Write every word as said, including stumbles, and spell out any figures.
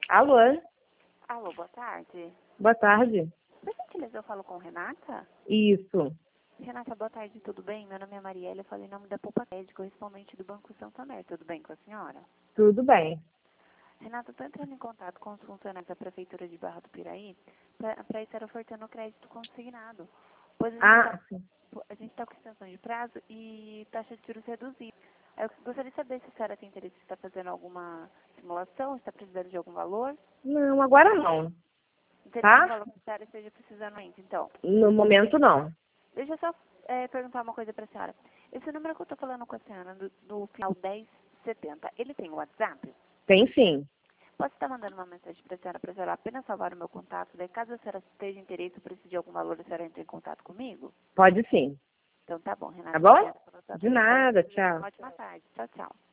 Alô? Alô, boa tarde. Boa tarde. Por gentileza, eu falo com Renata? Isso. Renata, boa tarde, tudo bem? Meu nome é Mariela, eu falo em nome da Poupa Cred, correspondente do Banco Santander. Tudo bem com a senhora? Tudo bem. Renata, estou entrando em contato com os funcionários da Prefeitura de Barra do Piraí para estar ofertando o crédito consignado. Pois Ah, a gente está com extensão de prazo e taxa de juros reduzida. Eu gostaria de saber se a senhora tem interesse em estar fazendo alguma simulação, está precisando de algum valor. não, agora não. Não teria Tá? algum valor que a senhora esteja precisando ainda, então. No momento não. Deixa eu só é, perguntar uma coisa para a senhora. Esse número que eu estou falando com a senhora, do, do final dez setenta, ele tem WhatsApp? Tem sim. Posso estar mandando uma mensagem para a senhora, para a senhora apenas salvar o meu contato, daí caso a senhora esteja interesse ou precise de algum valor, a senhora entre em contato comigo? Pode sim. Então tá bom, Renata. Tá bom? Obrigada pela sua De atenção. nada, tchau. Ótima tarde. Tchau, tchau.